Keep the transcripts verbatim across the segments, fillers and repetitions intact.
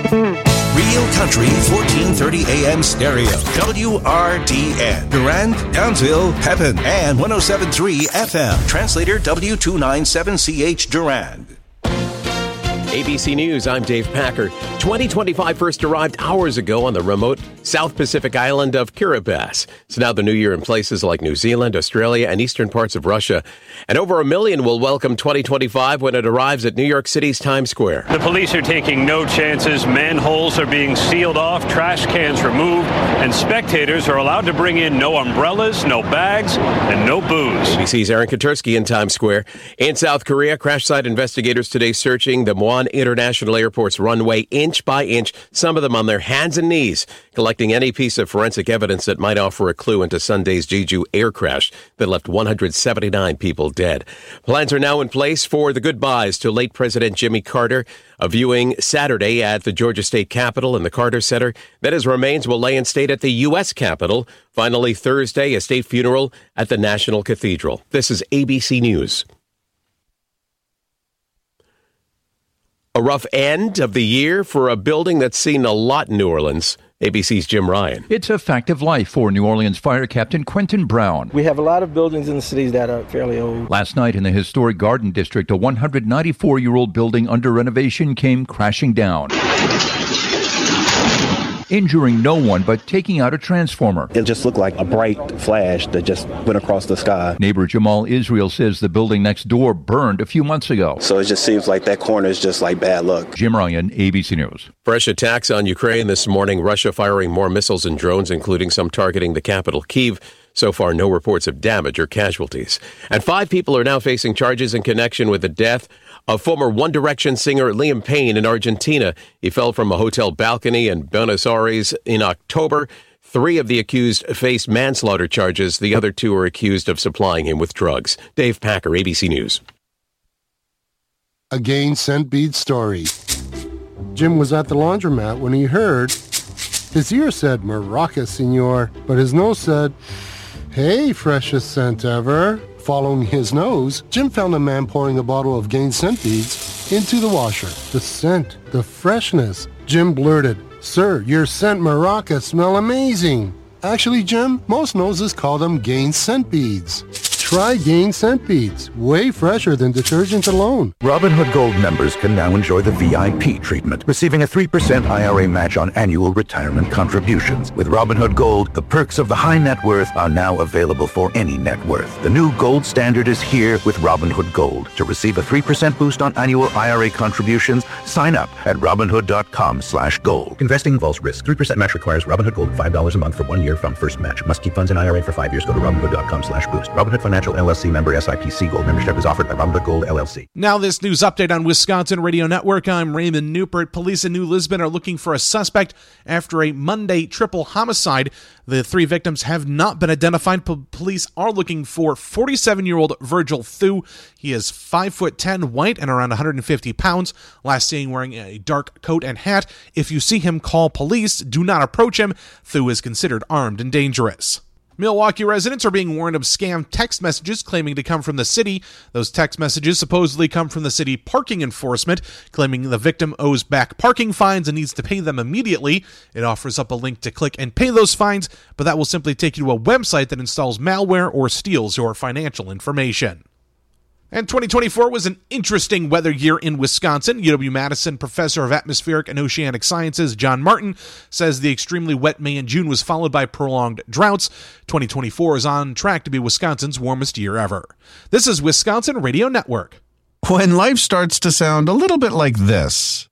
Real Country fourteen thirty A M stereo. W R D N. Durand, Townsville, Pepin, and one oh seven point three F M. Translator W two ninety-seven C H Durand. A B C News, I'm Dave Packer. twenty twenty-five first arrived hours ago on the remote South Pacific island of Kiribati. It's now the new year in places like New Zealand, Australia, and eastern parts of Russia. And over a million will welcome twenty twenty-five when it arrives at New York City's Times Square. The police are taking no chances. Manholes are being sealed off, trash cans removed, and spectators are allowed to bring in no umbrellas, no bags, and no booze. A B C's Aaron Katersky in Times Square. In South Korea, crash site investigators today searching the Muan International Airport's runway inch by inch, some of them on their hands and knees, collecting any piece of forensic evidence that might offer a clue into Sunday's Jeju air crash that left one hundred seventy-nine people dead. Plans are now in place for the goodbyes to late President Jimmy Carter, a viewing Saturday at the Georgia State Capitol and the Carter Center. Then his remains will lay in state at the U S Capitol. Finally, Thursday, a state funeral at the National Cathedral. This is A B C News. A rough end of the year for a building that's seen a lot in New Orleans. A B C's Jim Ryan. It's a fact of life for New Orleans Fire Captain Quentin Brown. We have a lot of buildings in the cities that are fairly old. Last night in the historic Garden District, a one hundred ninety-four-year-old building under renovation came crashing down, injuring no one but taking out a transformer. It just looked like a bright flash that just went across the sky. Neighbor Jamal Israel says the building next door burned a few months ago. So it just seems like that corner is just like bad luck. Jim Ryan, A B C News. Fresh attacks on Ukraine this morning. Russia firing more missiles and drones, including some targeting the capital, Kyiv. So far, no reports of damage or casualties. And five people are now facing charges in connection with the death of former One Direction singer Liam Payne in Argentina. He fell from a hotel balcony in Buenos Aires in October. Three of the accused faced manslaughter charges. The other two are accused of supplying him with drugs. Dave Packer, A B C News. A Gain Scent Beads story. Jim was at the laundromat when he heard his ear said, "Maraca, senor," but his nose said, "Hey, freshest scent ever." Following his nose, Jim found a man pouring a bottle of Gain Scent Beads into the washer. The scent, the freshness. Jim blurted, "Sir, your scent Maraca smell amazing." Actually, Jim, most noses call them Gain Scent Beads. Try Gain Scent Beads, way fresher than detergent alone. Robinhood Gold members can now enjoy the V I P treatment, receiving a three percent I R A match on annual retirement contributions. With Robinhood Gold, the perks of the high net worth are now available for any net worth. The new gold standard is here with Robinhood Gold. To receive a three percent boost on annual I R A contributions, sign up at Robinhood.com slash gold. Investing involves risk. three percent match requires Robinhood Gold five dollars a month for one year from first match. Must keep funds in I R A for five years. Go to Robinhood.com slash boost. Robinhood Financial L L C member S I P C Gold membership is offered by Robinhood Gold L L C. Now this news update on Wisconsin Radio Network. I'm Raymond Newport. Police in New Lisbon are looking for a suspect after a Monday triple homicide. The three victims have not been identified. P- police are looking for forty-seven-year-old Virgil Thu. He is five foot ten, white, and around one hundred fifty pounds. Last seen wearing a dark coat and hat. If you see him, call police. Do not approach him. Thu is considered armed and dangerous. Milwaukee residents are being warned of scam text messages claiming to come from the city. Those text messages supposedly come from the city parking enforcement, claiming the victim owes back parking fines and needs to pay them immediately. It offers up a link to click and pay those fines, but that will simply take you to a website that installs malware or steals your financial information. And twenty twenty-four was an interesting weather year in Wisconsin. U W-Madison professor of atmospheric and oceanic sciences John Martin says the extremely wet May and June was followed by prolonged droughts. twenty twenty-four is on track to be Wisconsin's warmest year ever. This is Wisconsin Radio Network. When life starts to sound a little bit like this,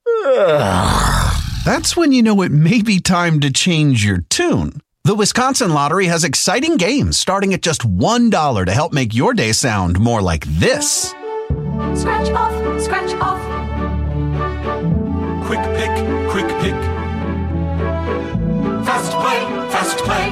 that's when you know it may be time to change your tune. The Wisconsin Lottery has exciting games starting at just one dollar to help make your day sound more like this. Scratch off, scratch off. Quick pick, quick pick. Fast play, fast play.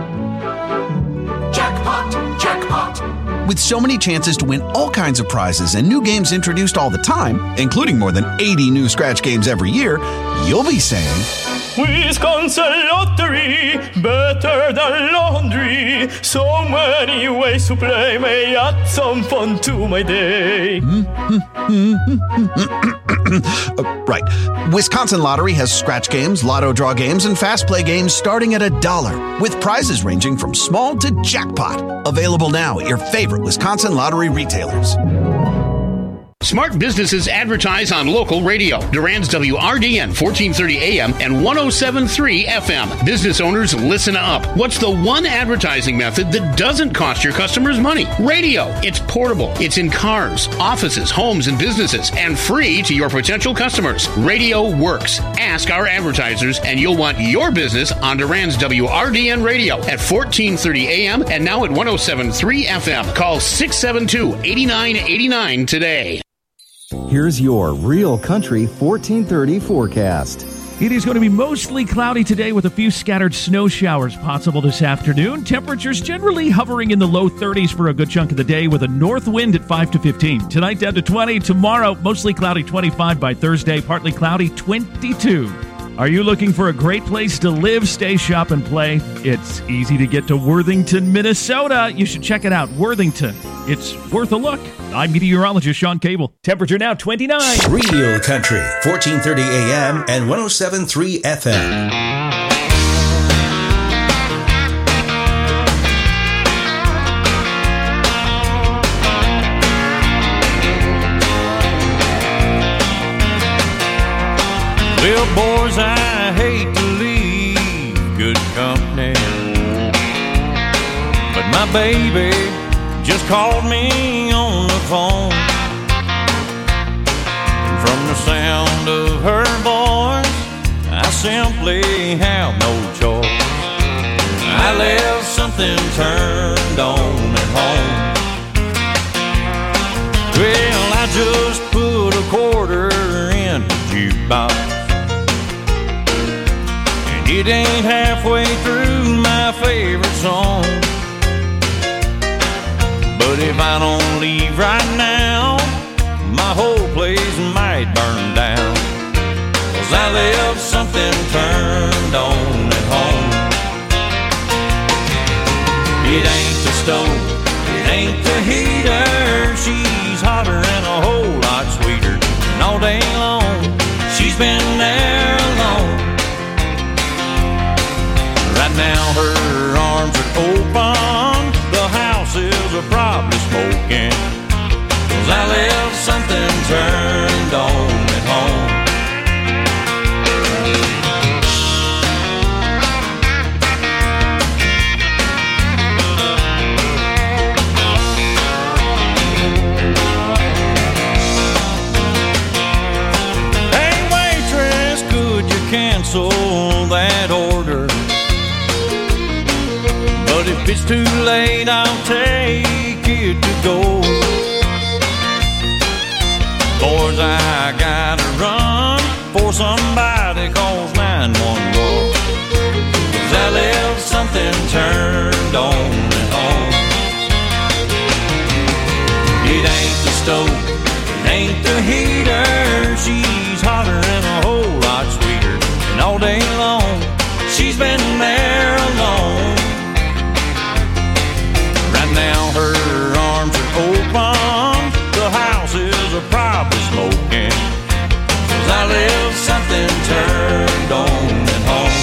Jackpot, jackpot. With so many chances to win all kinds of prizes and new games introduced all the time, including more than eighty new scratch games every year, you'll be saying, Wisconsin Lottery, better than laundry. So many ways to play, may add some fun to my day. uh, right. Wisconsin Lottery has scratch games, lotto draw games, and fast play games starting at a dollar, with prizes ranging from small to jackpot. Available now at your favorite Wisconsin Lottery retailers. Smart businesses advertise on local radio. Durand's W R D N fourteen thirty A M and one oh seven point three F M. Business owners, listen up. What's the one advertising method that doesn't cost your customers money? Radio. It's portable. It's in cars, offices, homes, and businesses, and free to your potential customers. Radio works. Ask our advertisers, and you'll want your business on Durand's W R D N radio at fourteen thirty A M and now at one oh seven point three F M. Call six seven two, eight nine eight nine today. Here's your Real Country fourteen thirty forecast. It is going to be mostly cloudy today with a few scattered snow showers possible this afternoon. Temperatures generally hovering in the low thirties for a good chunk of the day with a north wind at five to fifteen. Tonight down to twenty. Tomorrow, mostly cloudy, twenty-five by Thursday. Partly cloudy, twenty-two. Are you looking for a great place to live, stay, shop, and play? It's easy to get to Worthington, Minnesota. You should check it out, Worthington. It's worth a look. I'm meteorologist Sean Cable. Temperature now twenty-nine. Real Country, fourteen thirty A M and one oh seven point three F M. Well, boys, I hate to leave good company, but my baby just called me on the phone. And from the sound of her voice, I simply have no choice. I left something turned on at home. Well, I just put a quarter in the jukebox. It ain't halfway through my favorite song. But if I don't leave right now, my whole place might burn down. 'Cause I left something turned on at home. It ain't the stove, it ain't the heater. She's hotter and a whole lot sweeter. And all day long, she's been there alone. Right now her arms are open, the house is a probably smoking. 'Cause I left something turned on at home. Hey waitress, could you cancel that order? But if it's too late, I'll take it to go. Boys, I gotta run for somebody calls nine one one. 'Cause I left something turned on at home. It ain't the stove, it ain't the heater. She's hotter and a whole lot sweeter. And all day long, she's been there alone. Now her arms are open, the house is a probably smoking. 'Cause I left something turned on at home.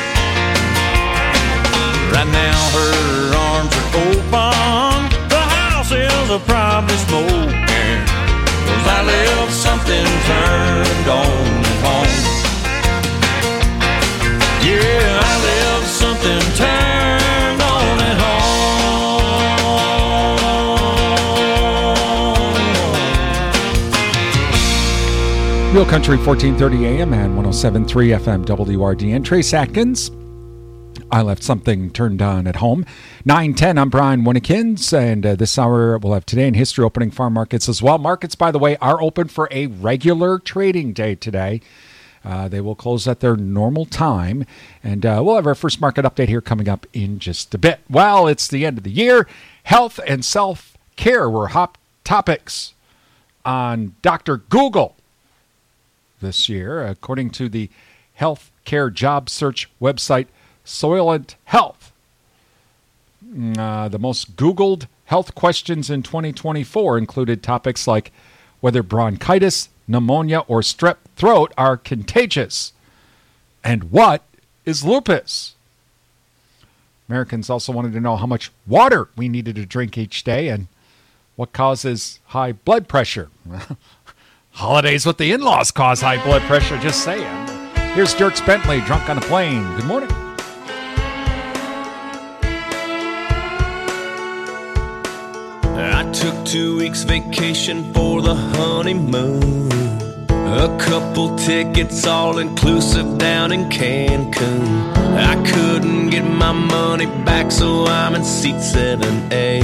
Right now her arms are open, the house is a probably smoking. 'Cause I left something turned on at home. Yeah, I left something turned on at home. Real Country fourteen thirty A M and one oh seven point three F M W R D N. Trace Atkins, I left something turned on at home. nine ten, I'm Brian Winnekins, and uh, this hour we'll have Today in History opening farm markets as well. Markets, by the way, are open for a regular trading day today. Uh, they will close at their normal time, and uh, we'll have our first market update here coming up in just a bit. Well, it's the end of the year. Health and self-care were hot topics on Doctor Google this year, according to the Health healthcare job search website Soylent Health. Uh, the most Googled health questions in twenty twenty-four included topics like whether bronchitis, pneumonia, or strep throat are contagious, and what is lupus. Americans also wanted to know how much water we needed to drink each day and what causes high blood pressure. Holidays with the in-laws cause high blood pressure, just saying. Here's Dierks Bentley, Drunk on a Plane. Good morning. I took two weeks vacation for the honeymoon. A couple tickets all inclusive down in Cancun. I couldn't get my money back, so I'm in seat seven A.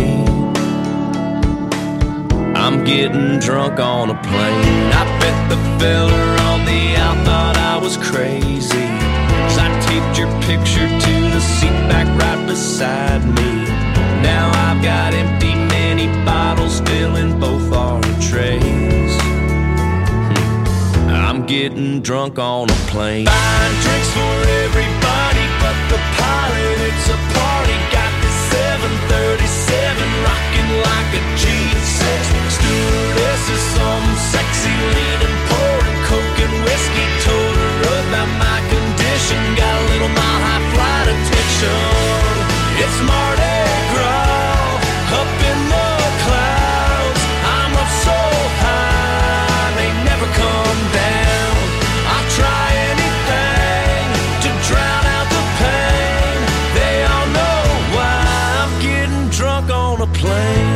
I'm getting drunk on a plane. I bet the fella on the out thought I was crazy, 'cause I taped your picture to the seat back right beside me. Now I've got empty mini bottles filling both our trays. I'm getting drunk on a plane. Buying drinks for everybody but the pilot. It's a party. Got this seven thirty-seven rocking like a G six. Stewardess is some sexy leaning, pouring coke and whiskey. Told her about my condition. Got a little mile high flight attention. It's Mardi Gras up in the clouds. I'm up so high they never come down. I'll try anything to drown out the pain. They all know why I'm getting drunk on a plane.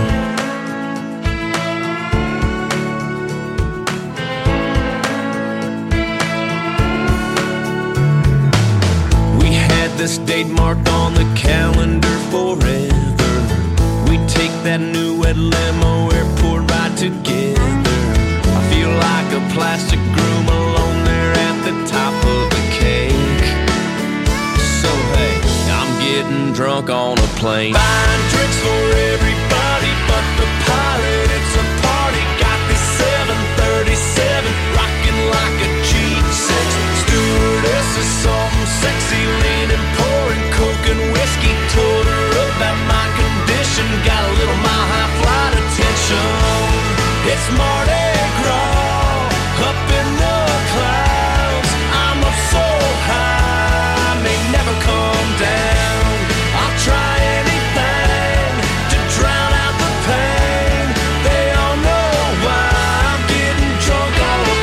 We had this date marked on the calendar forever. We take that new red limo airport ride together. I feel like a plastic groom alone there at the top of the cake. So hey, I'm getting drunk on a plane. Buying drinks for everybody but the pilot. It's a party. Got this seven thirty-seven rocking like a G six. Stewardess is something sexy leaning, pouring coke and whiskey. Told her about my condition. Got a little mile high flight attention. It's Mardi Gras up in the clouds. I'm up so high may never come down. I'll try anything to drown out the pain. They all know why I'm getting drunk on a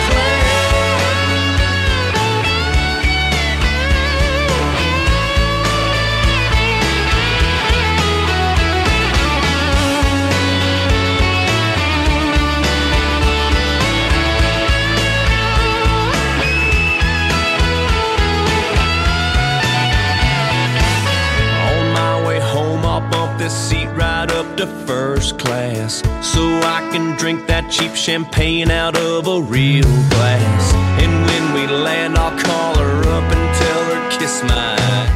this seat right up to first class, so I can drink that cheap champagne out of a real glass. And when we land, I'll call her up and tell her kiss my eye.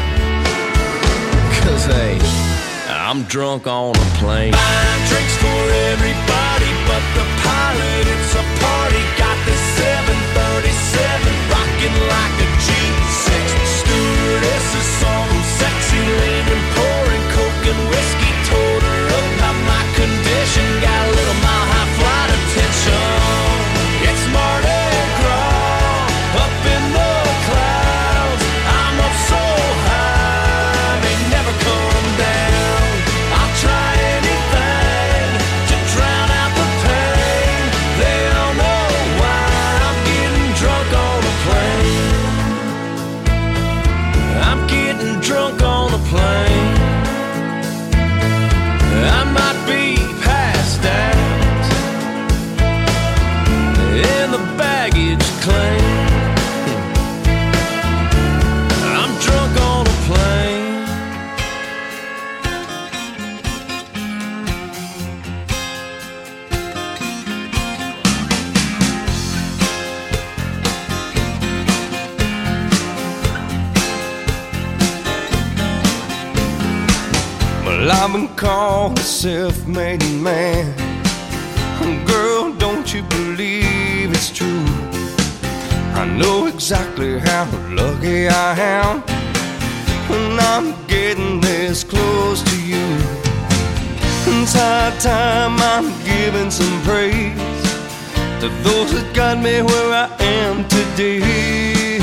'Cause hey, I'm drunk on a plane. Buying drinks for everybody but the pilot. It's a party. Got this seven thirty-seven rocking like a G six. Stewardess is some sexy leaning, pouring coke and whiskey. Told her about my condition. Got a little mile high flight attention. It's Mardi Gras up in the clouds. I'm up so high they never come down. I'll try anything to drown out the pain. They all know why I'm getting drunk on a plane. I'm getting drunk on a plane. I might be passed out in the baggage claim. I'm drunk on a plane. Well, I've been called a self-made man. Girl, don't you believe it's true? I know exactly how lucky I am when I'm getting this close to you. It's high time I'm giving some praise to those that got me where I am today.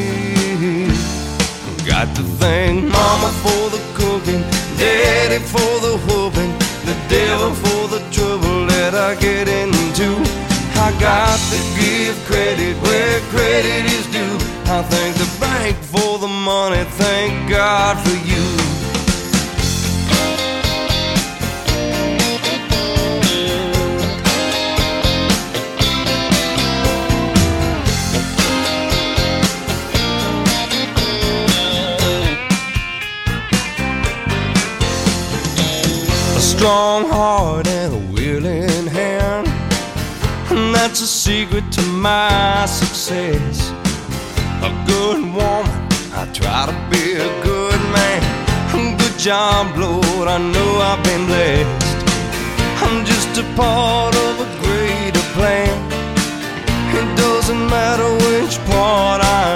Got to thank Mama for the cooking, Daddy for the whooping, the devil for the trouble that I get into. I got to give credit where credit is due. I thank the bank for the money, thank God for you. A strong heart and a willing hand, and that's a secret to my success. A good woman, I try to be a good man. Good job, Lord, I know I've been blessed. I'm just a part of a greater plan. It doesn't matter which part I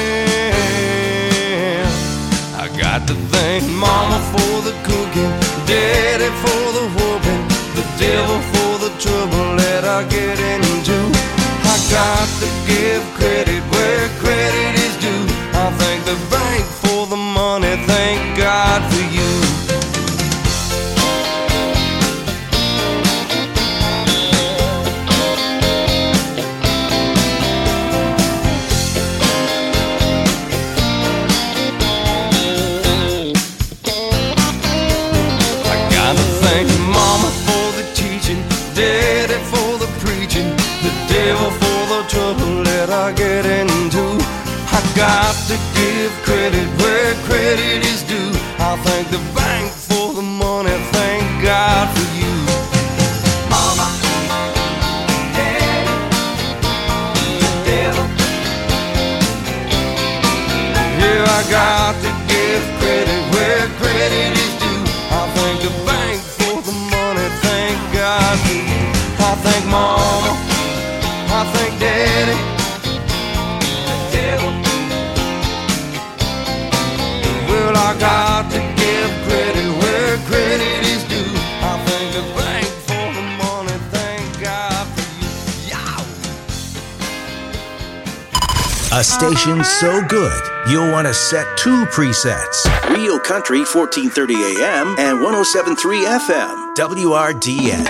am. I got to thank Mama for the cooking, Daddy for the whooping, the devil for the trouble that I get into. I got to give credit where credit is due. I thank the bank for the money, thank God for you. I gotta thank Mama for the teaching, Daddy for the preaching, the devil for the trouble that I get into. I got to give credit where credit is due. I thank the bank for the money, thank God for you. Mama, Daddy, the devil. Yeah, I got to give credit where credit is due. I thank the bank for the money, thank God for you. I thank Mama, I thank Daddy, the devil. Well, I got to give credit where credit is due. I thank the bank for the money, thank God for you. A station so good, you'll want to set two presets. Real Country fourteen thirty A M and one oh seven point three F M, W R D N.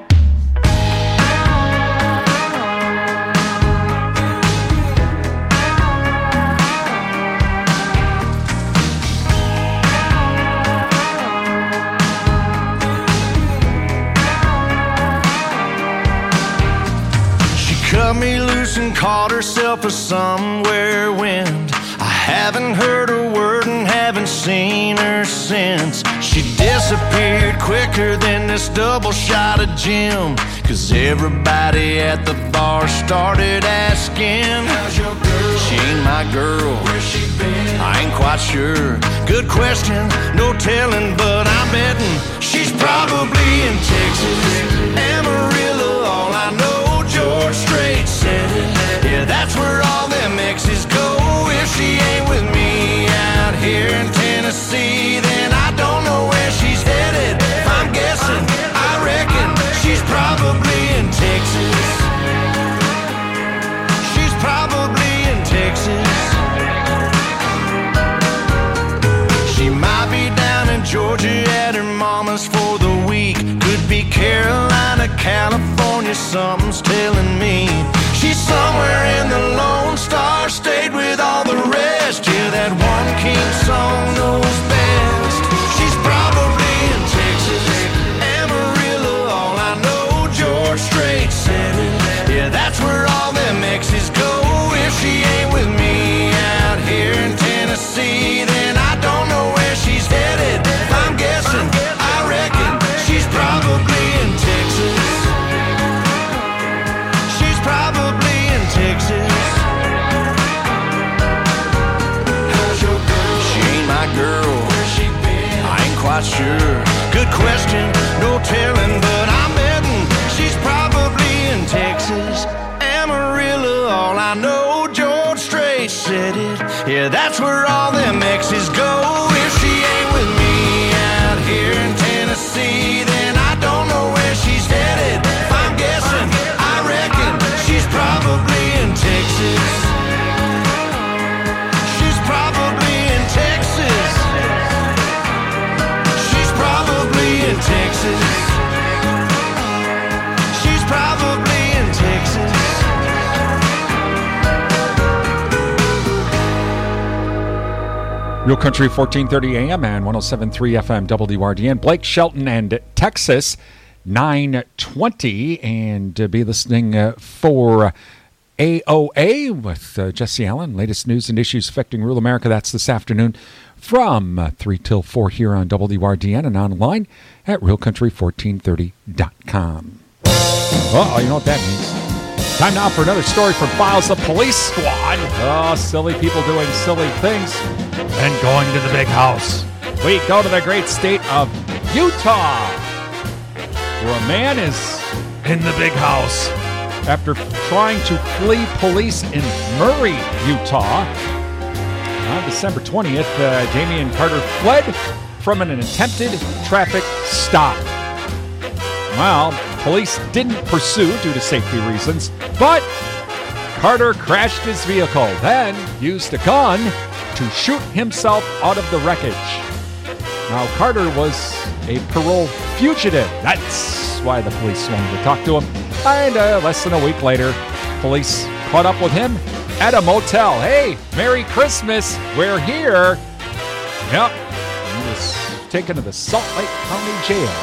Cut me loose and caught herself a somewhere wind. I haven't heard a word and haven't seen her since. She disappeared quicker than this double shot of gin. Cause everybody at the bar started asking, how's your girl? She ain't my girl. Where's she been? I ain't quite sure. Good question, no telling, but I'm betting she's probably in Texas, Amarillo, all I know. George Strait said it. Yeah, that's where all them exes go. If she ain't with me out here in Tennessee, then I don't know where she's headed. If I'm guessing, I reckon she's probably in Texas. She's probably in Texas. She might be down in Georgia at her mama's for the week. Could be Carolina, California, something's telling me. She's somewhere in the Lone Star State with all the rest. Yeah, that one king song knows best. She's probably in Texas, Amarillo, all I know. George Strait said it. Yeah, that's where all them exes go. If she ain't with me out here in Tennessee, then I don't know where she's headed. If I'm guessing, I reckon she's probably in Texas. She's probably in Texas. How's your girl? She ain't my girl. Where's she been? I ain't quite sure. Good question, no telling, but I'm betting she's probably in Texas, Amarillo, all I know. George said it. Yeah, that's where all them exes go. If she ain't with me out here in Tennessee, then I don't know where she's headed. If I'm guessing, I reckon she's probably in Texas. She's probably in Texas. She's probably in Texas. She's probably in Texas. Real Country fourteen thirty A M and one oh seven point three F M W R D N. Blake Shelton and Texas, nine twenty. And uh, be listening uh, for A O A with uh, Jesse Allen. Latest news and issues affecting rural America. That's this afternoon from uh, three till four here on W R D N and online at real country fourteen thirty dot com. Uh-oh, you know what that means. Time now for another story from Files of Police Squad. Oh, silly people doing silly things and going to the big house. We go to the great state of Utah, where a man is in the big house after trying to flee police in Murray, Utah. On December twentieth, uh, Damian Carter fled from an attempted traffic stop. Well, police didn't pursue due to safety reasons, but Carter crashed his vehicle, then used a gun to shoot himself out of the wreckage. Now, Carter was a parole fugitive. That's why the police wanted to talk to him. And uh, less than a week later, police caught up with him at a motel. Hey, Merry Christmas, we're here. Yep, he was taken to the Salt Lake County Jail.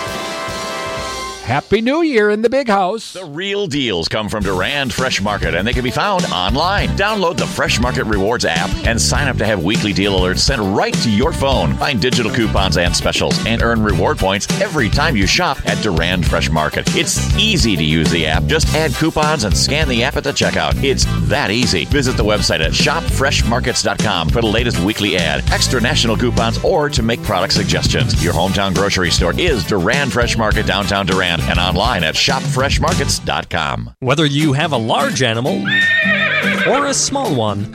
Happy New Year in the big house. The real deals come from Durand Fresh Market, and they can be found online. Download the Fresh Market Rewards app and sign up to have weekly deal alerts sent right to your phone. Find digital coupons and specials and earn reward points every time you shop at Durand Fresh Market. It's easy to use the app. Just add coupons and scan the app at the checkout. It's that easy. Visit the website at shop fresh markets dot com for the latest weekly ad, extra national coupons, or to make product suggestions. Your hometown grocery store is Durand Fresh Market, downtown Durand, and online at shop fresh markets dot com. Whether you have a large animal or a small one,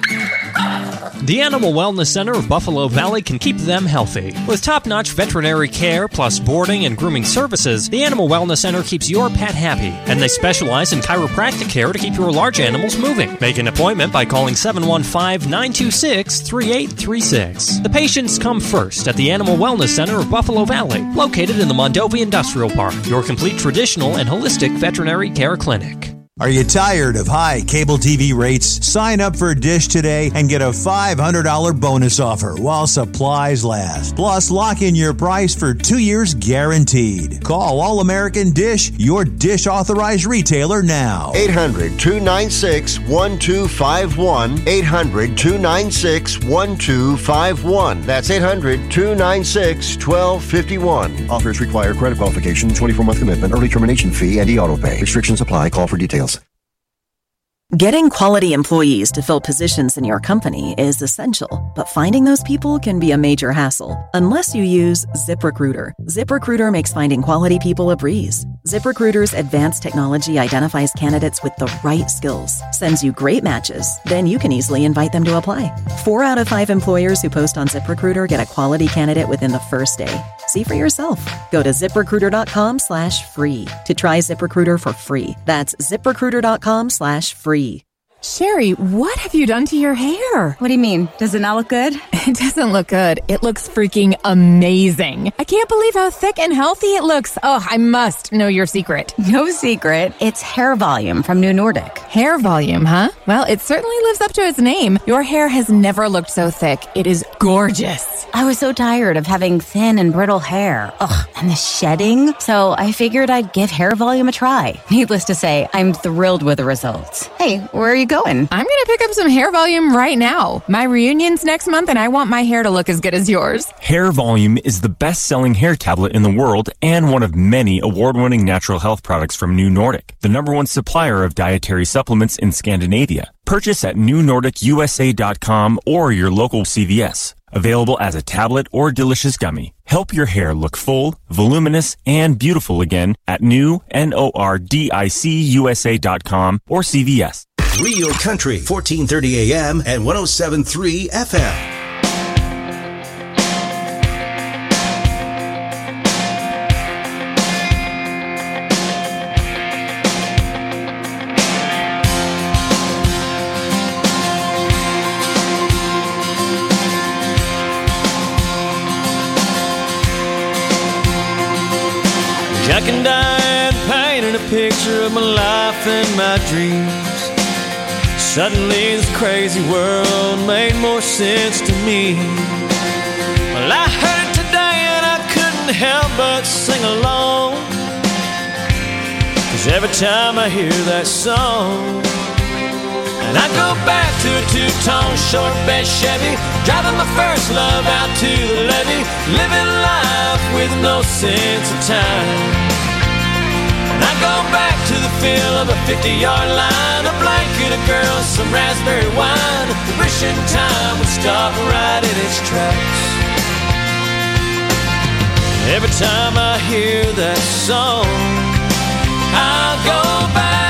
the Animal Wellness Center of Buffalo Valley can keep them healthy. With top-notch veterinary care plus boarding and grooming services, the Animal Wellness Center keeps your pet happy, and they specialize in chiropractic care to keep your large animals moving. Make an appointment by calling seven one five, nine two six, three eight three six. The patients come first at the Animal Wellness Center of Buffalo Valley, located in the Mondovi Industrial Park, your complete traditional and holistic veterinary care clinic. Are you tired of high cable T V rates? Sign up for Dish today and get a five hundred dollars bonus offer while supplies last. Plus, lock in your price for two years guaranteed. Call All American Dish, your Dish authorized retailer now. eight hundred, two nine six, one two five one. eight hundred, two nine six, one two five one. That's eight hundred, two nine six, one two five one. Offers require credit qualification, twenty-four month commitment, early termination fee, and e-auto pay. Restrictions apply. Call for details. Getting quality employees to fill positions in your company is essential, but finding those people can be a major hassle unless you use ZipRecruiter. ZipRecruiter makes finding quality people a breeze. ZipRecruiter's advanced technology identifies candidates with the right skills, sends you great matches, then you can easily invite them to apply. Four out of five employers who post on ZipRecruiter get a quality candidate within the first day. See for yourself. Go to ZipRecruiter.com slash free to try ZipRecruiter for free. That's ZipRecruiter.com slash free. Sherry, what have you done to your hair? What do you mean? Does it not look good? It doesn't look good. It looks freaking amazing. I can't believe how thick and healthy it looks. Oh, I must know your secret. No secret. It's Hair Volume from New Nordic. Hair Volume, huh? Well, it certainly lives up to its name. Your hair has never looked so thick. It is gorgeous. I was so tired of having thin and brittle hair. Ugh, and the shedding. So I figured I'd give Hair Volume a try. Needless to say, I'm thrilled with the results. Hey, where are you going? I'm going to pick up some Hair Volume right now. My reunion's next month and I want my hair to look as good as yours. Hair Volume is the best-selling hair tablet in the world and one of many award-winning natural health products from New Nordic, the number one supplier of dietary supplements in Scandinavia. Purchase at new nordic u s a dot com or your local C V S. Available as a tablet or delicious gummy. Help your hair look full, voluminous, and beautiful again at new nordic u s a dot com or C V S. Real Country, fourteen thirty A M and one oh seven point three F M. Jack and Diane painted a picture of my life and my dreams. Suddenly this crazy world made more sense to me. Well, I heard it today and I couldn't help but sing along, 'cause every time I hear that song, and I go back to a two-tone short bed Chevy, driving my first love out to the levee, living life with no sense of time. And I go back to the feel of a fifty-yard line, a blanket, a girl, some raspberry wine, wishing time would stop right in its tracks. Every time I hear that song, I'll go back.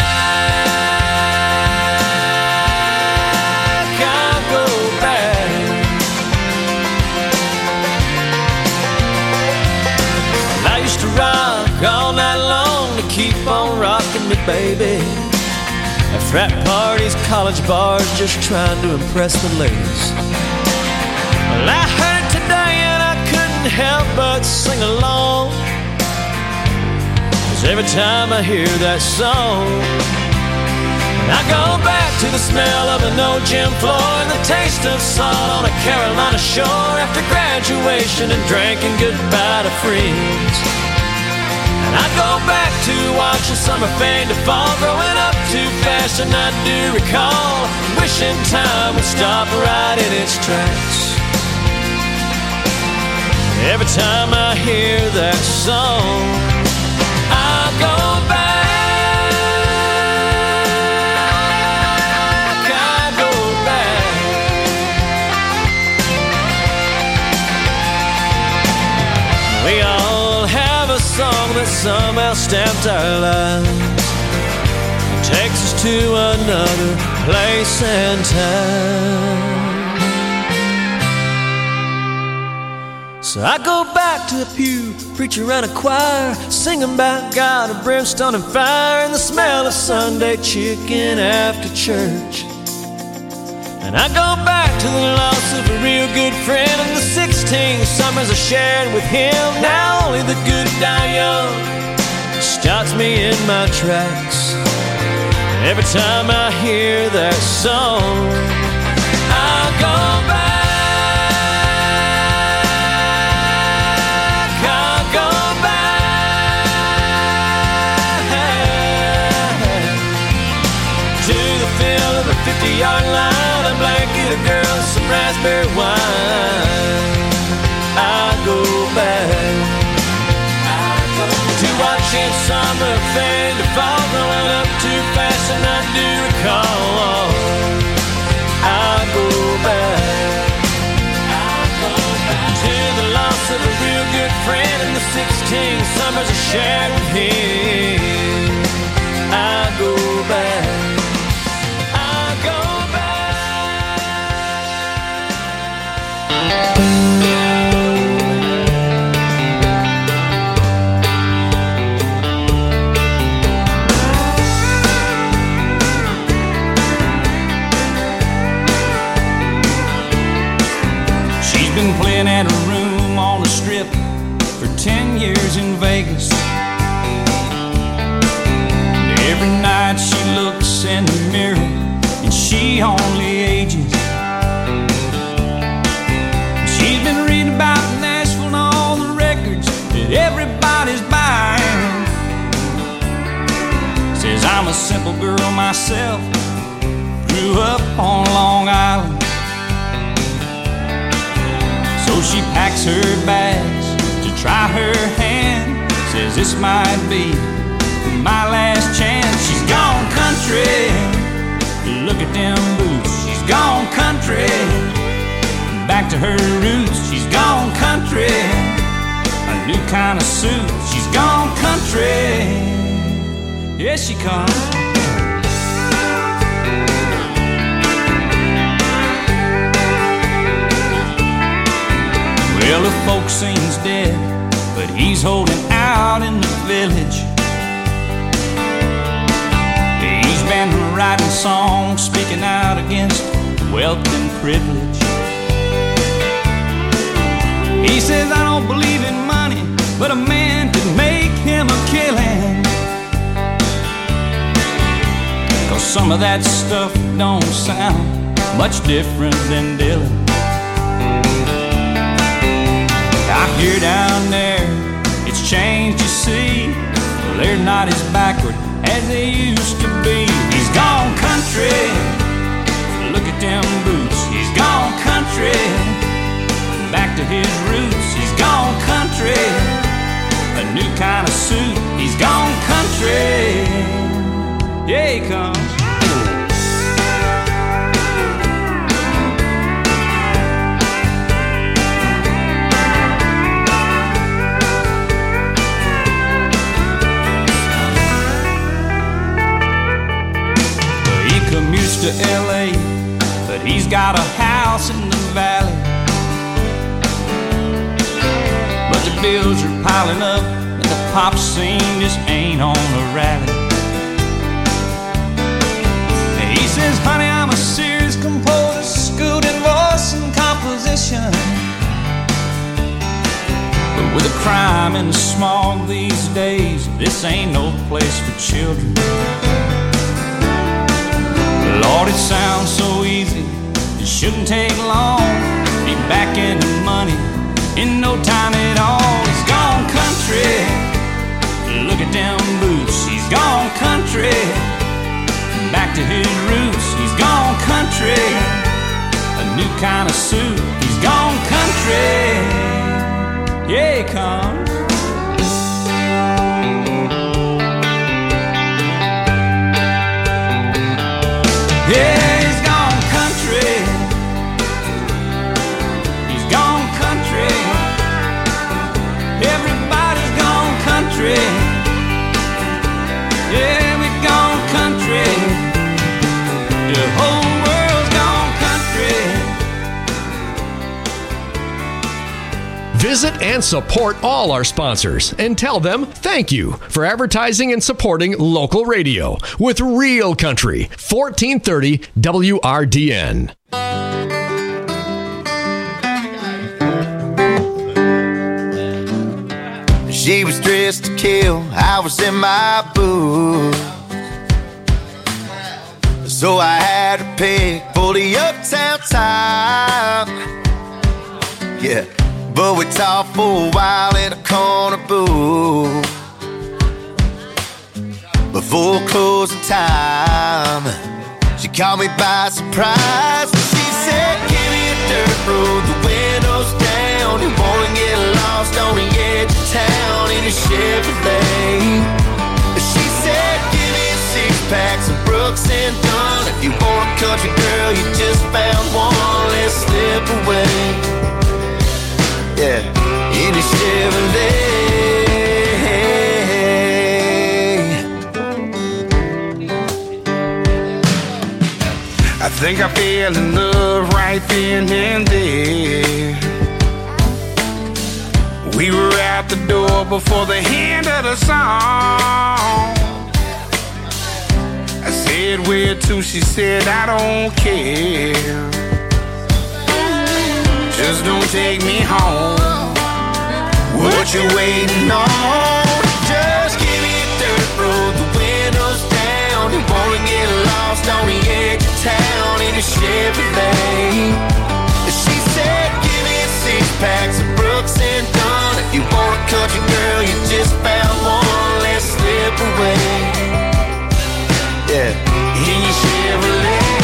All night long to keep on rocking me, baby. At frat parties, college bars, just trying to impress the ladies. Well, I heard it today and I couldn't help but sing along, 'cause every time I hear that song, I go back to the smell of an old gym floor and the taste of salt on a Carolina shore after graduation and drinking goodbye to friends. I go back to watching summer fade to fall, growing up too fast, and I do recall wishing time would stop right in its tracks. Every time I hear that song, I'll go back. I'll go back. We all have a song that somehow stamped our lives and takes us to another place and time. So I go back to the pew, preacher and a choir, singing about God and brimstone and fire and the smell of Sunday chicken after church. And I go back to the loss of a real good friend and the sixteen summers I shared with him. Now only the good die young stops me in my tracks. Every time I hear that song, I'll go back. I'll go back to the feel of a fifty-yard line, a blanket, a girl, some raspberry wine. I'll go back to watching summer fade to fall, growing up too fast, and I do recall. I'll go back, I'll go back to the loss of a real good friend and the sixteen summers I shared with him. I'll go back. I'll go back. Been playing at a room on the strip for ten years in Vegas. Every night she looks in the mirror and she only ages. She's been reading about Nashville and all the records that everybody's buying. Says I'm a simple girl myself, grew up on Long Island. So she packs her bags to try her hand. Says this might be my last chance. She's gone country, look at them boots. She's gone country, back to her roots. She's gone country, a new kind of suit. She's gone country, yes she comes. Maxine's dead, but he's holding out in the village. He's been writing songs, speaking out against wealth and privilege. He says, I don't believe in money, but a man could make him a killing. 'Cause some of that stuff don't sound much different than Dylan. I hear down there, it's changed, you see. Well, they're not as backward as they used to be. He's gone country, look at them boots. He's gone country, back to his roots. He's gone country, a new kind of suit. He's gone country, yeah, he comes. Commutes to L A, but he's got a house in the valley. But the bills are piling up, and the pop scene just ain't on a rally. And he says, honey, I'm a serious composer, schooled in voice and composition. But with the crime and the smog these days, this ain't no place for children. Lord, it sounds so easy, it shouldn't take long. Be back in the money in no time at all. He's gone country, look at them boots. He's gone country, back to his roots. He's gone country, a new kind of suit. He's gone country, yeah, he comes. Yeah, he's gone country. He's gone country. Everybody's gone country. Yeah, we've gone country. The whole world's gone country. Visit and support all our sponsors and tell them thank you for advertising and supporting local radio with Real Country, fourteen thirty W R D N. She was dressed to kill, I was in my boots. So I had to pick for the uptown time. Yeah. But we talked for a while in a corner booth before closing time. She caught me by surprise. She said, give me a dirt road, the windows down. You wanna get lost on the edge of town in a Chevrolet. She said, give me a six pack, some Brooks and Dunn. If you want a country girl, you just found one. Let's slip away. Yeah, in a Chevrolet. I think I fell in love right then and there. We were out the door before the end of the song. I said, where to? She said, I don't care. Just don't take me home. What you waiting on? Just give me a dirt road, the windows down. You wanna get lost on the edge of town in a Chevrolet. She said, give me a six pack, some Brooks and Dunn. If you want a country girl, you just found one. Let's slip away. Yeah, in your Chevrolet.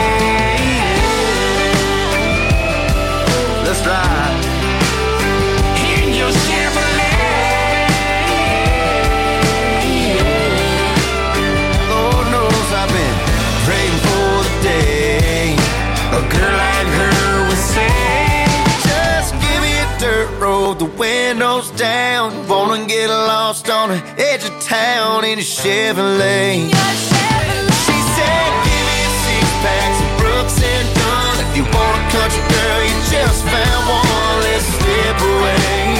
Let's ride in your Chevrolet. Lord knows I've been praying for the day a girl like her would say, just give me a dirt road, the windows down. Wanna get lost on the edge of town in a Chevrolet. She said, give me a six pack, some Brooks and Dunn. If you want a country girl, you just found one. Let's slip away.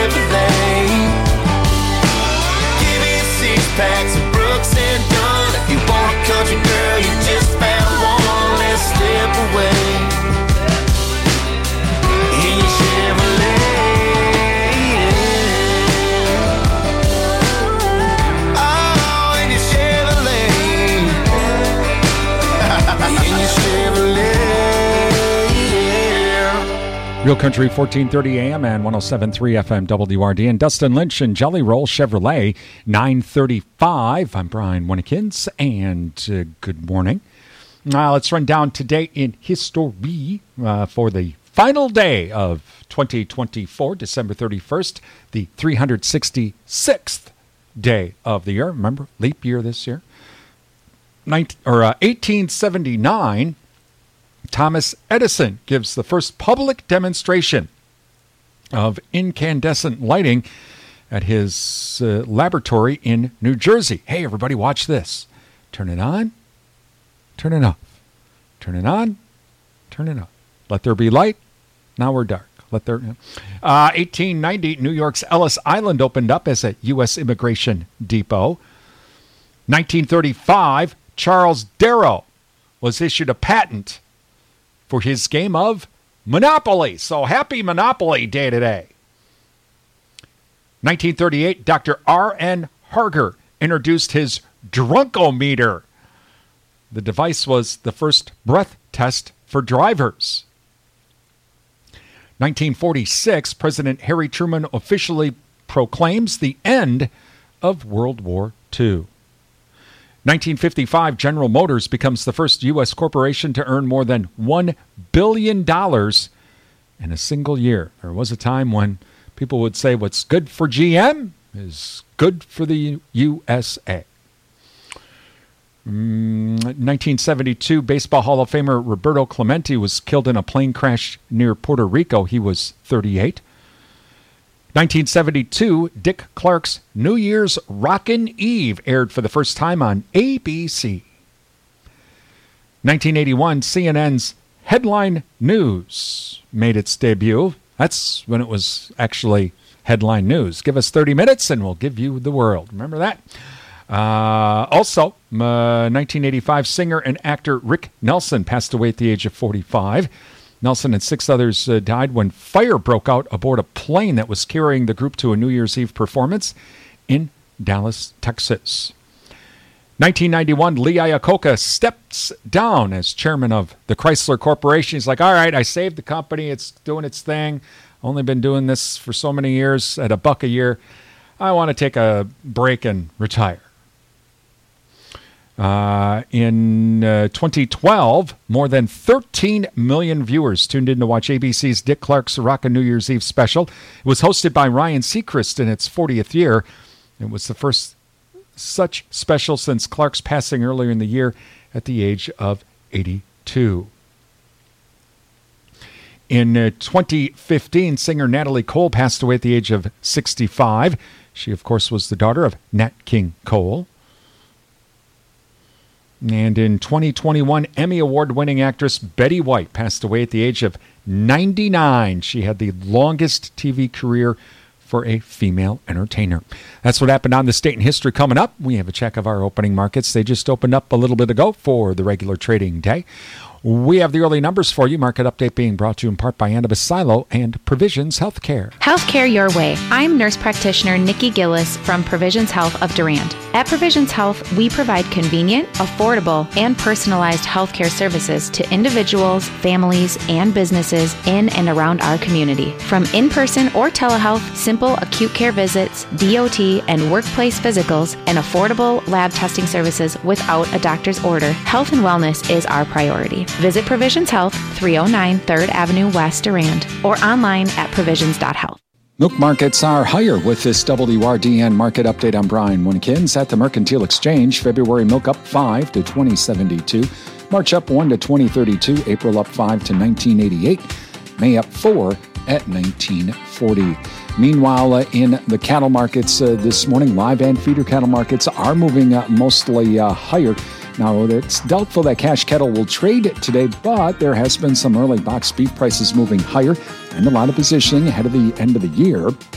Chevrolet. Give me six packs of Brooks and Dunn. If you want a country girl, you just found one. Let's slip away in your Chevrolet. Oh, in your Chevrolet. In your Chevrolet. Real Country fourteen thirty A M and one oh seven point three F M W R D N. Dustin Lynch and Jelly Roll Chevrolet, nine thirty-five. I'm Brian Winnekins, and uh, good morning. Now, let's run down today in history uh, for the final day of twenty twenty-four, December thirty-first, the three hundred sixty-sixth day of the year. Remember, leap year this year. nineteen, or, uh, eighteen seventy-nine, Thomas Edison gives the first public demonstration of incandescent lighting at his uh, laboratory in New Jersey. Hey, everybody, watch this. Turn it on. Turn it off. Turn it on. Turn it off. Let there be light. Now we're dark. Let there. Uh, eighteen ninety, New York's Ellis Island opened up as a U S immigration depot. nineteen thirty-five, Charles Darrow was issued a patent for his game of Monopoly. So happy Monopoly Day today. nineteen thirty-eight, Doctor R N Harger introduced his Drunkometer. The device was the first breath test for drivers. nineteen forty-six, President Harry Truman officially proclaims the end of World War Two. nineteen fifty-five, General Motors becomes the first U S corporation to earn more than one billion dollars in a single year. There was a time when people would say what's good for G M is good for the U S A. Mm, nineteen seventy-two, Baseball Hall of Famer Roberto Clemente was killed in a plane crash near Puerto Rico. He was thirty-eight. nineteen seventy-two, Dick Clark's New Year's Rockin' Eve aired for the first time on A B C. nineteen eighty-one, C N N's Headline News made its debut. That's when it was actually Headline News. Give us thirty minutes and we'll give you the world. Remember that? Uh, also, uh, nineteen eighty-five, singer and actor Rick Nelson passed away at the age of forty-five. Nelson and six others uh, died when fire broke out aboard a plane that was carrying the group to a New Year's Eve performance in Dallas, Texas. nineteen ninety-one, Lee Iacocca steps down as chairman of the Chrysler Corporation. He's like, all right, I saved the company. It's doing its thing. Only been doing this for so many years at a buck a year. I want to take a break and retire. Uh, in uh, twenty twelve, more than thirteen million viewers tuned in to watch A B C's Dick Clark's Rockin' New Year's Eve special. It was hosted by Ryan Seacrest in its fortieth year. It was the first such special since Clark's passing earlier in the year at the age of eighty-two. In uh, twenty fifteen, singer Natalie Cole passed away at the age of sixty-five. She, of course, was the daughter of Nat King Cole. And in twenty twenty-one, Emmy Award-winning actress Betty White passed away at the age of ninety-nine. She had the longest T V career for a female entertainer. That's what happened on The State in History. Coming up, we have a check of our opening markets. They just opened up a little bit ago for the regular trading day. We have the early numbers for you. Market update being brought to you in part by Annabis Silo and Provisions Healthcare. Healthcare your way. I'm nurse practitioner Nikki Gillis from Provisions Health of Durand. At Provisions Health, we provide convenient, affordable, and personalized healthcare services to individuals, families, and businesses in and around our community. From in-person or telehealth, simple acute care visits, D O T, and workplace physicals, and affordable lab testing services without a doctor's order, health and wellness is our priority. Visit Provisions Health, three oh nine third Avenue West, Durand, or online at provisions dot health. Milk markets are higher with this W R D N market update. I'm Brian Winkins. At the Mercantile Exchange, February milk up five to twenty seventy-two, March up one to twenty thirty-two, April up five to nineteen eighty-eight, May up four at nineteen forty. Meanwhile, uh, in the cattle markets uh, this morning, live and feeder cattle markets are moving uh, mostly uh, higher. Now, it's doubtful that cash cattle will trade today, but there has been some early box beef prices moving higher and a lot of positioning ahead of the end of the year.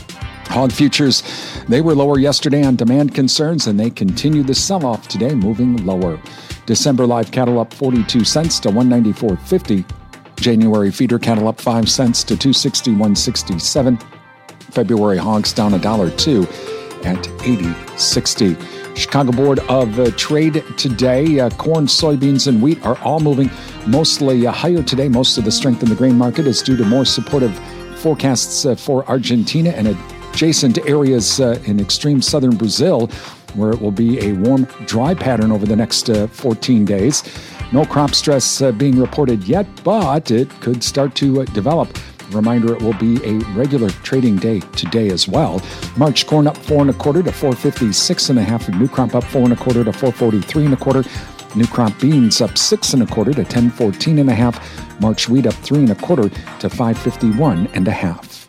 Hog futures, they were lower yesterday on demand concerns, and they continued the sell-off today, moving lower. December live cattle up forty-two cents to one ninety-four fifty. January feeder cattle up five cents to two sixty-one sixty-seven. February hogs down a dollar two at eighty sixty. Chicago Board of uh, Trade today. Uh, corn, soybeans, and wheat are all moving mostly uh, higher today. Most of the strength in the grain market is due to more supportive forecasts uh, for Argentina and adjacent areas uh, in extreme southern Brazil, where it will be a warm, dry pattern over the next uh, fourteen days. No crop stress uh, being reported yet, but it could start to uh, develop. Reminder, it will be a regular trading day today as well. March corn up four and a quarter to four fifty-six and a half. And new crop up four and a quarter to four forty-three and a quarter. New crop beans up six and a quarter to ten fourteen and a half. March wheat up three and a quarter to five fifty-one and a half.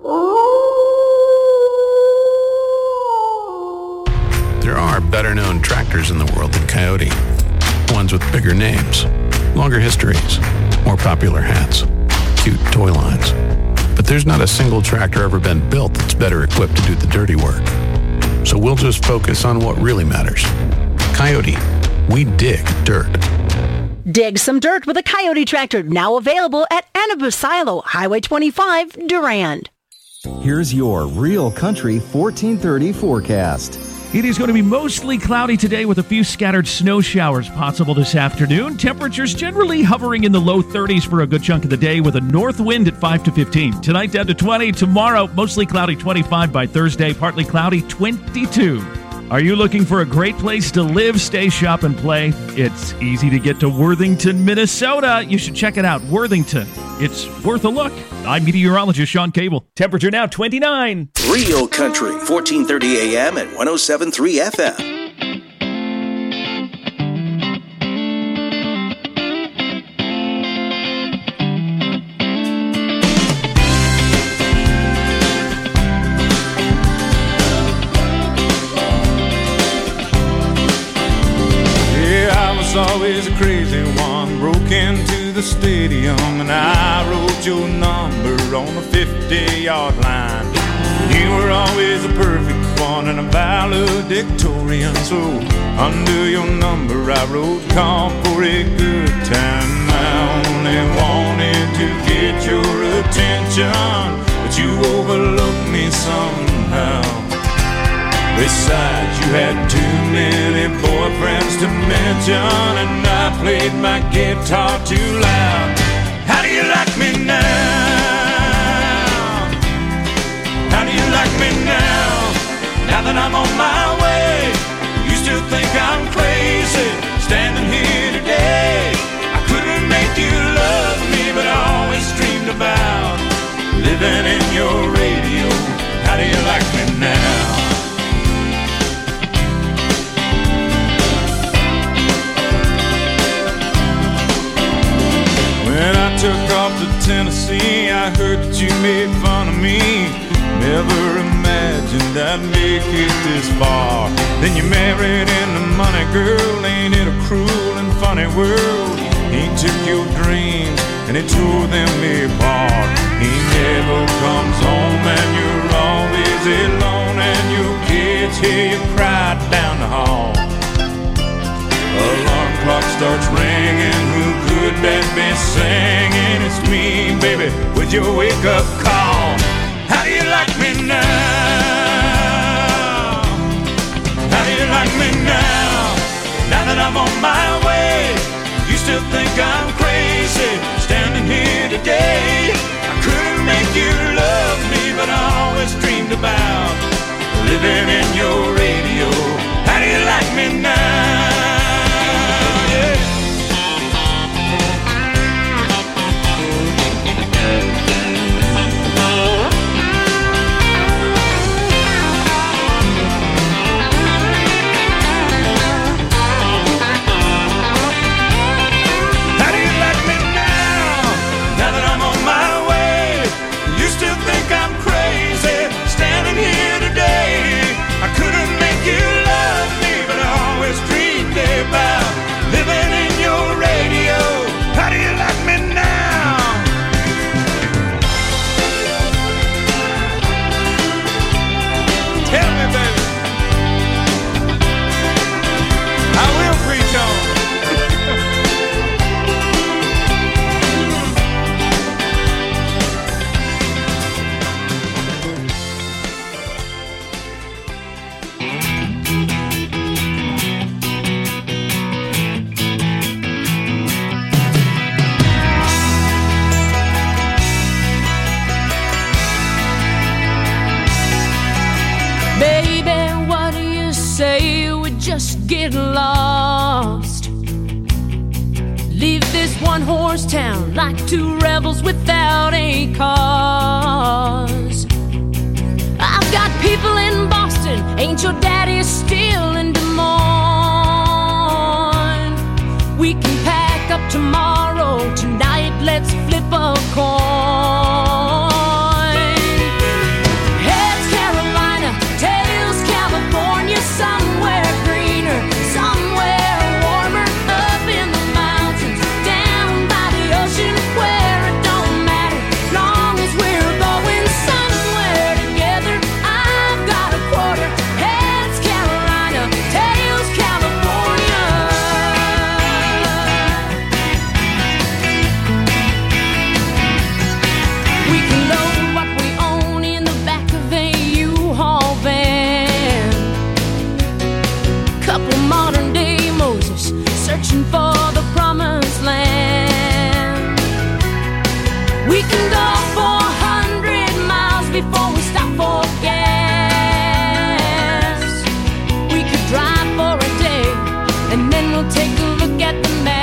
There are better known tractors in the world than Coyote. Ones with bigger names, longer histories, more popular hats, cute toy lines. But there's not a single tractor ever been built that's better equipped to do the dirty work. So we'll just focus on what really matters. Coyote, we dig dirt. Dig some dirt with a Coyote tractor, now available at Anabasilo, Highway twenty-five, Durand. Here's your Real Country fourteen thirty forecast. It is going to be mostly cloudy today with a few scattered snow showers possible this afternoon. Temperatures generally hovering in the low thirties for a good chunk of the day with a north wind at five to fifteen. Tonight down to twenty. Tomorrow, mostly cloudy twenty-five by Thursday, partly cloudy twenty-two. Are you looking for a great place to live, stay, shop, and play? It's easy to get to Worthington, Minnesota. You should check it out, Worthington. It's worth a look. I'm meteorologist Sean Cable. Temperature now twenty-nine. Real Country, fourteen thirty A M and one oh seven point three F M. Always a crazy one, broke into the stadium and I wrote your number on the fifty-yard line. You were always a perfect one and a valedictorian, so under your number I wrote call for a good time. I only wanted to get your attention, but you overlooked me somehow. Besides, you had too many boyfriends to mention, and I played my guitar too loud. How do you like me now? How do you like me now? Now that I'm on my way, you still think I'm crazy, standing here today. I couldn't make you love me, but I always dreamed about living in your radio. How do you like me now? When I took off to Tennessee, I heard that you made fun of me. Never imagined I'd make it this far. Then you married into money, girl. Ain't it a cruel and funny world? He took your dreams and he tore them apart. He never comes home and you're always alone, and your kids hear you cry down the hall. Alarm clock starts ringing, who could that be singing? It's me, baby, with your wake-up call. How do you like me now? How do you like me now? Now that I'm on my way, you still think I'm crazy, standing here today. I couldn't make you love me, but I always dreamed about living in your radio. How do you like me now? just get lost. Leave this one-horse town like two rebels without a cause. I've got people in Boston, ain't your daddy still in Des Moines? We can pack up tomorrow, tonight let's flip a coin. Heads Carolina, tails California, somewhere greener, somewhere warmer, up in the mountains, down by the ocean, where it don't matter, long as we're going somewhere together. I've got a quarter. Heads Carolina, tails California. We can load what we own in the back of a U-Haul van. Couple modern day Moses searching for the promised land. We can go four hundred miles before we stop for gas. We could drive for a day and then we'll take a look at the map.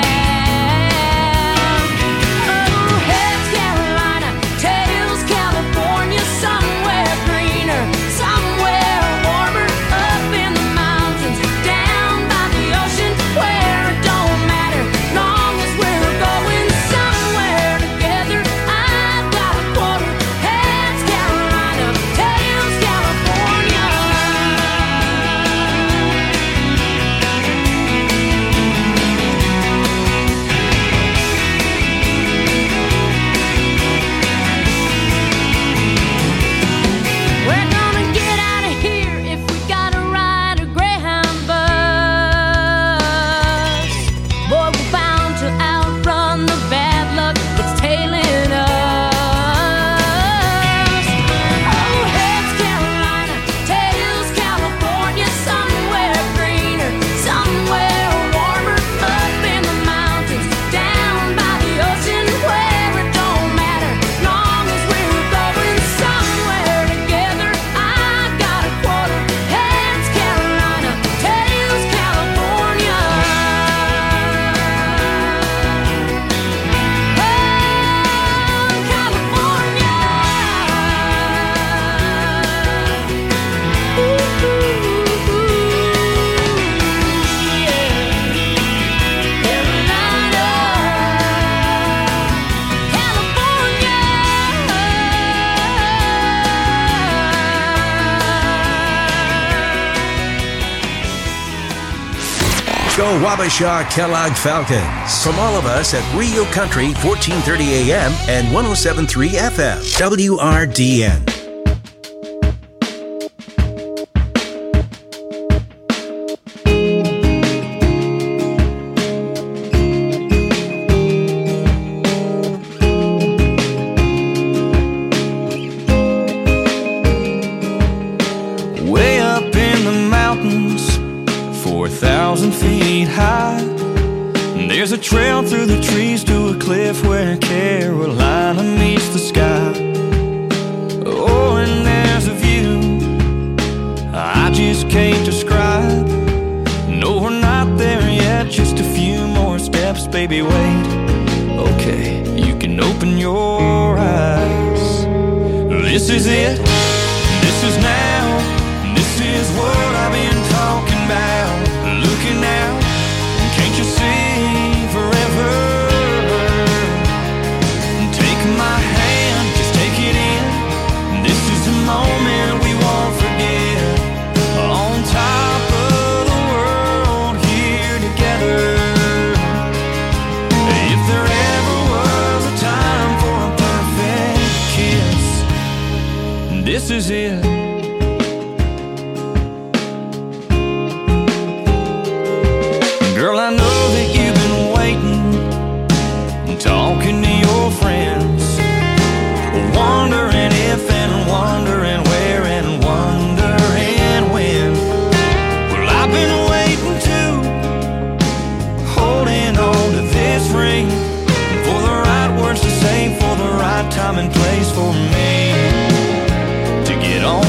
Oh, heads Carolina, tails California, somewhere greener, somewhere warmer, up in the mountains, down by the ocean, where it don't matter, long as we're going somewhere together. I've got a quarter. Heads Carolina, tails California. We're gonna get out of here if we gotta ride a Greyhound bus. Boy, we're bound to outrun the bad luck that's tailing us. Oh, heads Carolina, tails California, somewhere greener, somewhere warmer, up in the mountains, down by the ocean, where it don't matter, long as we're going somewhere together. I've got a quarter. Heads Carolina, tails California. Oh, California. Ooh, ooh, ooh, yeah. Carolina, Go Wabasha Kellogg Falcons. From all of us at Rio Country, fourteen thirty A M and one oh seven point three F M, W R D N. Way up in the mountains, four thousand feet high, there's a trail through the trees to a cliff where Carolina meets the sky. Oh, and there's a view I just can't describe. No, we're not there yet, just a few more steps, baby, wait. Okay, you can open your eyes. This is it, this is now, this is what I've been talking about. Looking out, can't you see forever? Take my hand, just take it in. This is a moment we won't forget. On top of the world, here together. If there ever was a time for a perfect kiss, this is it. Girl, I know that you've been waiting, talking to your friends, wondering if and wondering where and wondering when. Well, I've been waiting too, holding on to this ring, for the right words to say, for the right time and place for me to get on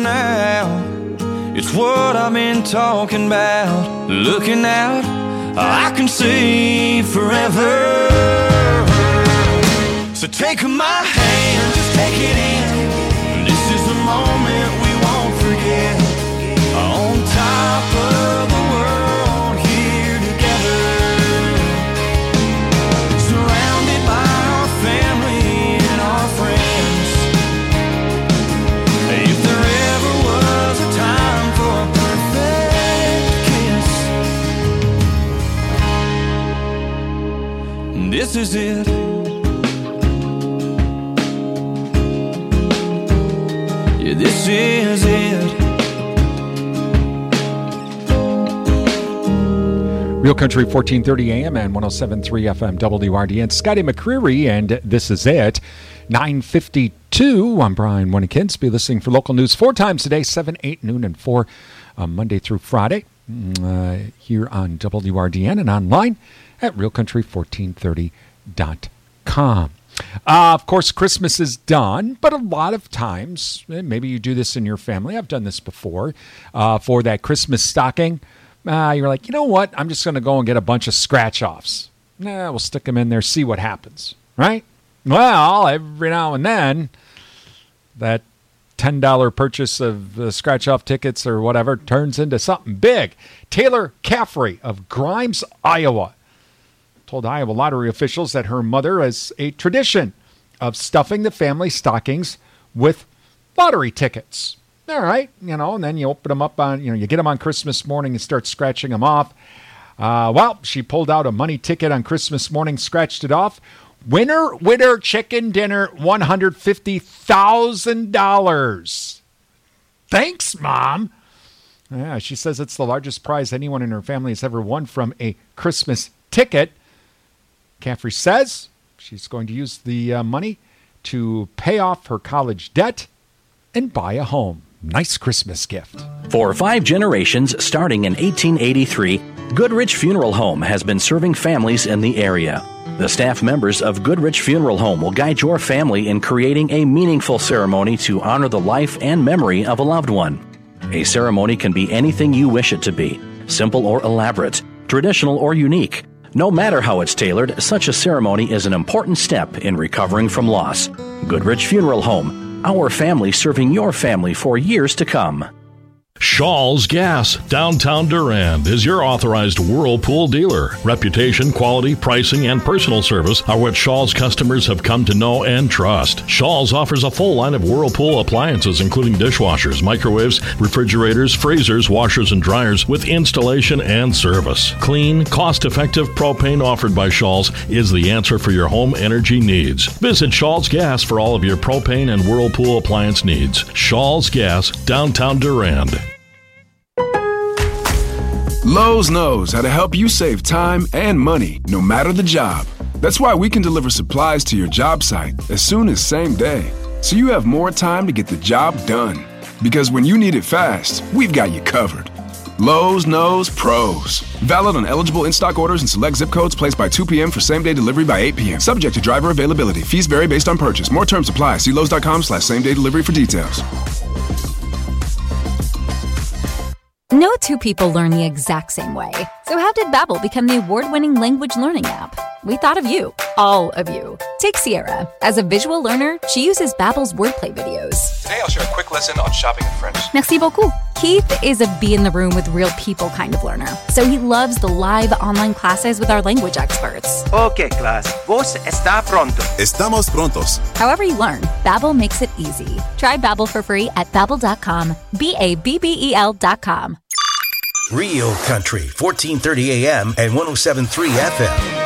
now. It's what I've been talking about. Looking out, I can see forever. So take my hand, just take it in. This is the moment we won't forget. On top of the world, here together. Surrounded by our family and our friends. If there ever was a time for a perfect kiss, this is it. Yeah, this is it. Real Country fourteen thirty A M and one oh seven point three F M W R D N. Scotty McCreery, and this is it. nine fifty-two. I'm Brian Winnekins. Be listening for local news four times a day, seven, eight, noon, and four, uh, Monday through Friday, uh, here on W R D N and online at real country fourteen thirty dot com. Uh, of course, Christmas is done, but a lot of times, maybe you do this in your family. I've done this before. Uh, for that Christmas stocking, uh, you're like, you know what? I'm just going to go and get a bunch of scratch-offs. Nah, we'll stick them in there, see what happens, right? Well, every now and then, that ten dollars purchase of uh, scratch-off tickets or whatever turns into something big. Taylor Caffrey of Grimes, Iowa, told Iowa lottery officials that her mother has a tradition of stuffing the family stockings with lottery tickets. All right, you know, and then you open them up on, you know, you get them on Christmas morning and start scratching them off. Uh, well, she pulled out a money ticket on Christmas morning, scratched it off. Winner, winner, chicken dinner, one hundred fifty thousand dollars. Thanks, Mom. Yeah, she says it's the largest prize anyone in her family has ever won from a Christmas ticket. Caffrey says she's going to use the uh, money to pay off her college debt and buy a home. Nice Christmas gift. For five generations, starting in eighteen eighty-three, Goodrich Funeral Home has been serving families in the area. The staff members of Goodrich Funeral Home will guide your family in creating a meaningful ceremony to honor the life and memory of a loved one. A ceremony can be anything you wish it to be, simple or elaborate, traditional or unique. No matter how it's tailored, such a ceremony is an important step in recovering from loss. Goodrich Funeral Home, our family serving your family for years to come. Shaw's Gas, downtown Durand, is your authorized Whirlpool dealer. Reputation, quality, pricing, and personal service are what Shaw's customers have come to know and trust. Shaw's offers a full line of Whirlpool appliances, including dishwashers, microwaves, refrigerators, freezers, washers, and dryers, with installation and service. Clean, cost-effective propane offered by Shaw's is the answer for your home energy needs. Visit Shaw's Gas for all of your propane and Whirlpool appliance needs. Shaw's Gas, downtown Durand. Lowe's knows how to help you save time and money, no matter the job. That's why we can deliver supplies to your job site as soon as same day, so you have more time to get the job done. Because when you need it fast, we've got you covered. Lowe's knows pros. Valid on eligible in-stock orders and select zip codes placed by two p.m. for same-day delivery by eight p.m. Subject to driver availability. Fees vary based on purchase. More terms apply. See Lowe's.com slash same-day delivery for details. No two people learn the exact same way. So how did Babbel become the award-winning language learning app? We thought of you. All of you. Take Sierra. As a visual learner, she uses Babbel's wordplay videos. Today I'll share a quick lesson on shopping in French. Merci beaucoup. Keith is a be in the room with real people kind of learner. So he loves the live online classes with our language experts. Okay, class. Vos está pronto. Estamos prontos. However you learn, Babbel makes it easy. Try Babbel for free at babbel dot com. B A B B E L dot com. Real Country, fourteen thirty A M and one oh seven point three F M.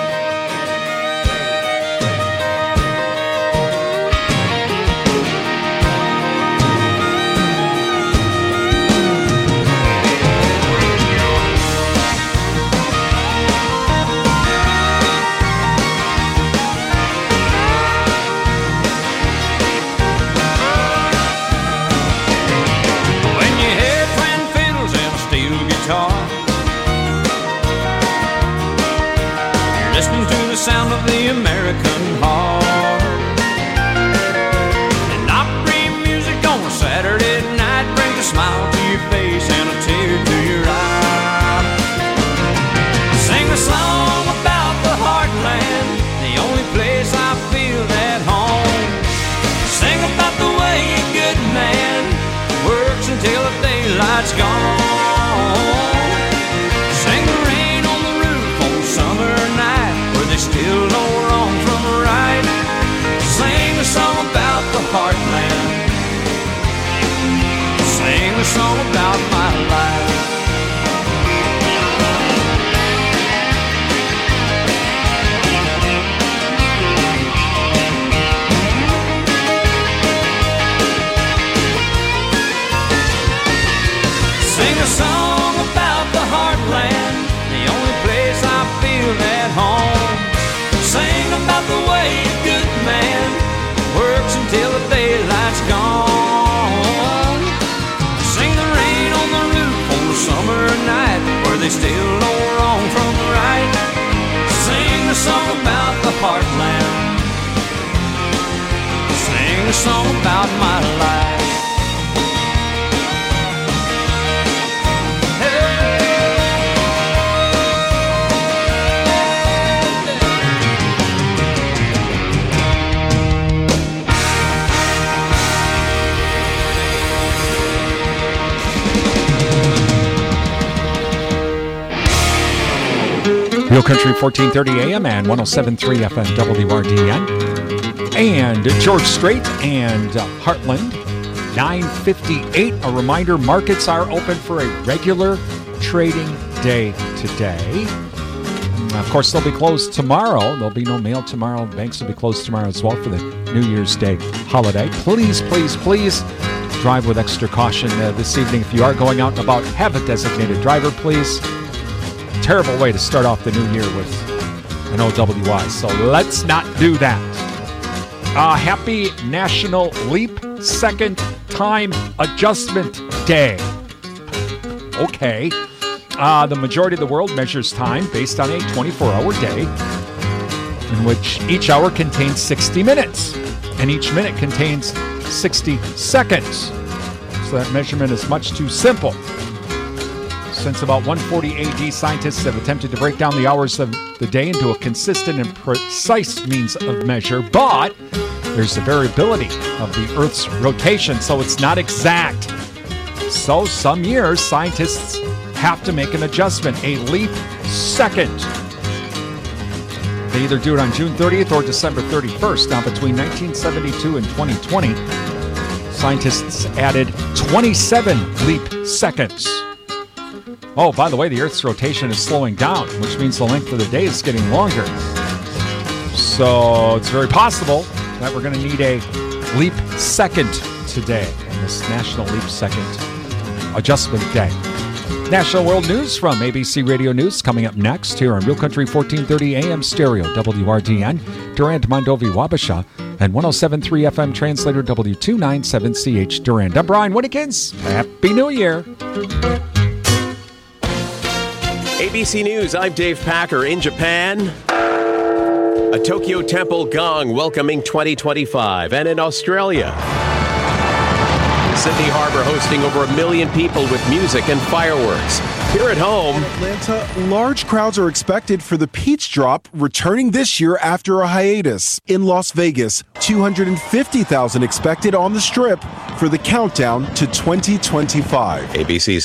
Sound of the American heart, and opry music on a Saturday night brings smile to your face and a tear to your eye. Sing a song about the heartland, the only place I feel at home. Sing about the way a good man works until the daylight's gone. Sing the rain on the roof on a summer night where they still know wrong from right. Sing a song about the heartland. Sing a song about my life. Sing a song about the heartland, the only place I feel at home. Sing about the way a good man works until the daylight's gone. Sing the rain on the roof on the summer night where they still know wrong from right. Sing a song about the heartland. Sing a song about my life. Real Country fourteen thirty A M and one oh seven point three F M W R D N. And George Strait and uh, Heartland, nine fifty-eight. A reminder, markets are open for a regular trading day today. Of course, they'll be closed tomorrow. There'll be no mail tomorrow. Banks will be closed tomorrow as well for the New Year's Day holiday. Please, please, please drive with extra caution uh, this evening. If you are going out and about, have a designated driver, please. Terrible way to start off the new year with an O W I, so let's not do that. Uh, happy National Leap Second Time Adjustment Day. Okay. Uh, the majority of the world measures time based on a twenty-four hour day in which each hour contains sixty minutes and each minute contains sixty seconds. So that measurement is much too simple. Since about one forty A D, scientists have attempted to break down the hours of the day into a consistent and precise means of measure, but there's a variability of the Earth's rotation, so it's not exact. So some years, scientists have to make an adjustment, a leap second. They either do it on June thirtieth or December thirty-first. Now, between nineteen seventy-two and twenty twenty, scientists added twenty-seven leap seconds. Oh, by the way, the Earth's rotation is slowing down, which means the length of the day is getting longer. So it's very possible that we're going to need a leap second today in this National Leap Second Adjustment Day. National World News from A B C Radio News coming up next here on Real Country fourteen thirty A M Stereo, W R D N, Durand, Mondovi, Wabasha, and one oh seven point three F M Translator, W two ninety-seven C H Durand. I'm Brian Winnekins. Happy New Year. A B C News, I'm Dave Packer. In Japan, a Tokyo Temple gong welcoming twenty twenty-five. And in Australia, Sydney Harbour hosting over a million people with music and fireworks. Here at home, in Atlanta, large crowds are expected for the Peach Drop, returning this year after a hiatus. In Las Vegas, two hundred fifty thousand expected on the Strip for the countdown to twenty twenty-five. A B C's